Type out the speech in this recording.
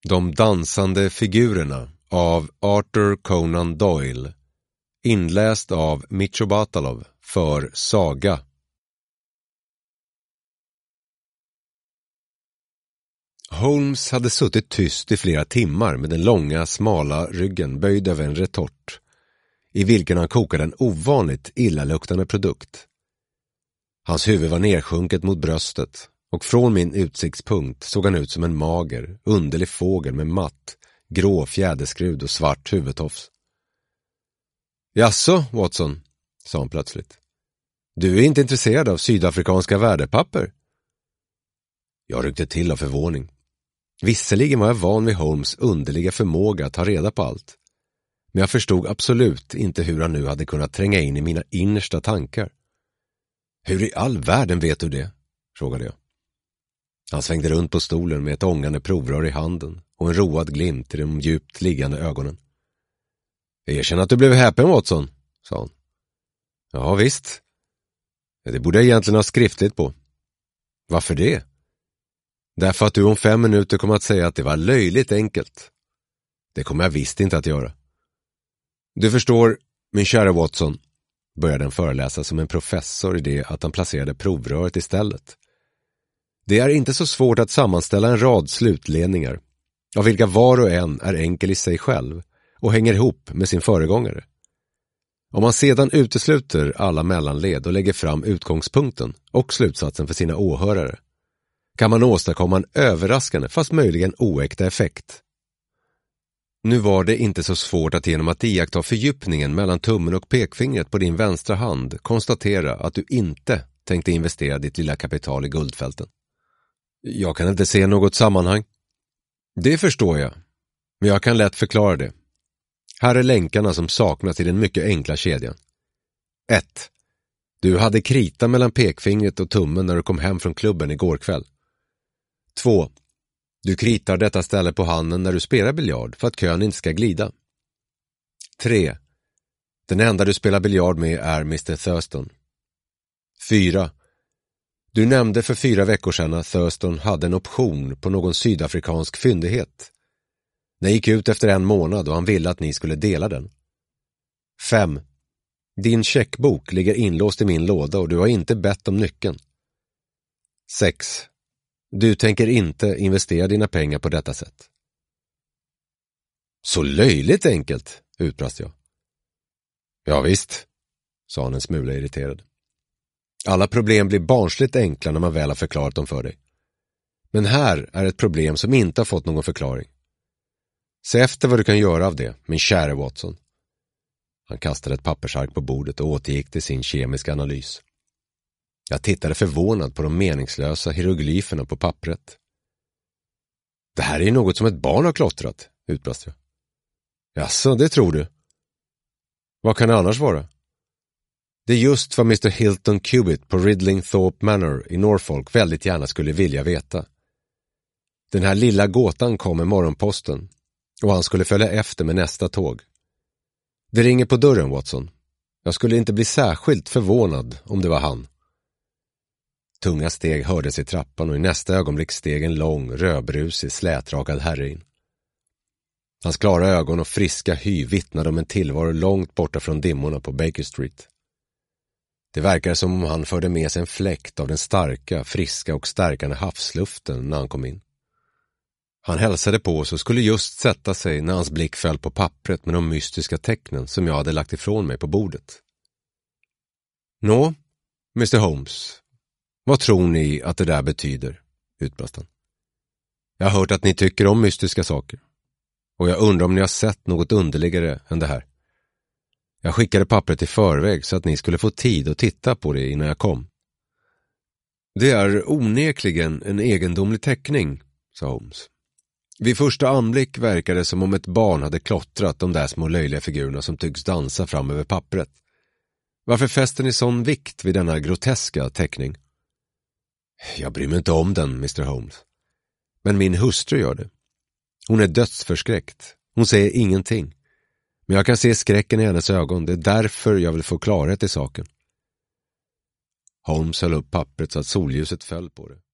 De dansande figurerna av Arthur Conan Doyle. Inläst av Micho Batalov för Saga. Holmes hade suttit tyst i flera timmar med den långa, smala ryggen böjd över en retort, i vilken han kokade en ovanligt illaluktande produkt. Hans huvud var nersjunket mot bröstet, och från min utsiktspunkt såg han ut som en mager, underlig fågel med matt, grå fjäderskrud och svart huvudtofs. Jaså, Watson, sa han plötsligt. Du är inte intresserad av sydafrikanska värdepapper? Jag ryckte till av förvåning. Visserligen var jag van vid Holmes underliga förmåga att ta reda på allt. Men jag förstod absolut inte hur han nu hade kunnat tränga in i mina innersta tankar. Hur i all världen vet du det? Frågade jag. Han svängde runt på stolen med ett ångande provrör i handen och en road glimt i de djupt liggande ögonen. Erkänn att du blev häpen, Watson, sa han. Ja, visst. Det borde jag egentligen ha skriftligt på. Varför det? Därför att du om 5 minuter kommer att säga att det var löjligt enkelt. Det kommer jag visst inte att göra. Du förstår, min kära Watson, började den föreläsa som en professor i det att han placerade provröret istället. Det är inte så svårt att sammanställa en rad slutledningar, av vilka var och en är enkel i sig själv och hänger ihop med sin föregångare. Om man sedan utesluter alla mellanled och lägger fram utgångspunkten och slutsatsen för sina åhörare, kan man åstadkomma en överraskande fast möjligen oäkta effekt. Nu var det inte så svårt att genom att iaktta fördjupningen mellan tummen och pekfingret på din vänstra hand konstatera att du inte tänkte investera ditt lilla kapital i guldfälten. Jag kan inte se något sammanhang. Det förstår jag, men jag kan lätt förklara det. Här är länkarna som saknas i den mycket enkla kedjan. 1. Du hade krita mellan pekfingret och tummen när du kom hem från klubben igår kväll. 2. Du kritar detta ställe på handen när du spelar biljard för att kön inte ska glida. 3. Den enda du spelar biljard med är Mr. Thurston. 4. Du nämnde för 4 veckor sedan att Thurston hade en option på någon sydafrikansk fyndighet. Den gick ut efter 1 månad och han ville att ni skulle dela den. 5. Din checkbok ligger inlåst i min låda och du har inte bett om nyckeln. 6. Du tänker inte investera dina pengar på detta sätt. Så löjligt enkelt, utbrast jag. Ja visst, sa han en smula irriterad. Alla problem blir barnsligt enkla när man väl har förklarat dem för dig. Men här är ett problem som inte har fått någon förklaring. Se efter vad du kan göra av det, min kära Watson. Han kastade ett pappersark på bordet och återgick till sin kemiska analys. Jag tittade förvånad på de meningslösa hieroglyferna på pappret. Det här är ju något som ett barn har klottrat, utbrast jag. Jaså, det tror du? Vad kan det annars vara? Det är just vad Mr. Hilton Cubitt på Ridlingthorpe Manor i Norfolk väldigt gärna skulle vilja veta. Den här lilla gåtan kom med morgonposten och han skulle följa efter med nästa tåg. Det ringer på dörren, Watson. Jag skulle inte bli särskilt förvånad om det var han. Tunga steg hördes i trappan och i nästa ögonblick steg en lång, rödbrusig, slätrakad herre in. Hans klara ögon och friska hy vittnade om en tillvaro långt borta från dimmorna på Baker Street. Det verkar som om han förde med sig en fläkt av den starka, friska och stärkande havsluften när han kom in. Han hälsade på oss och skulle just sätta sig när hans blick föll på pappret med de mystiska tecknen som jag hade lagt ifrån mig på bordet. Nå, Mr. Holmes, vad tror ni att det där betyder? Utbrast han. Jag har hört att ni tycker om mystiska saker. Och jag undrar om ni har sett något underligare än det här. Jag skickade pappret i förväg så att ni skulle få tid att titta på det innan jag kom. Det är onekligen en egendomlig teckning, sa Holmes. Vid första anblick verkar det som om ett barn hade klottrat de där små löjliga figurerna som tycks dansa fram över pappret. Varför fäster ni sån vikt vid denna groteska teckning? Jag bryr mig inte om den, Mr. Holmes. Men min hustru gör det. Hon är dödsförskräckt. Hon säger ingenting. Men jag kan se skräcken i hennes ögon. Det är därför jag vill få klarhet i saken. Holmes höll upp pappret så att solljuset föll på det.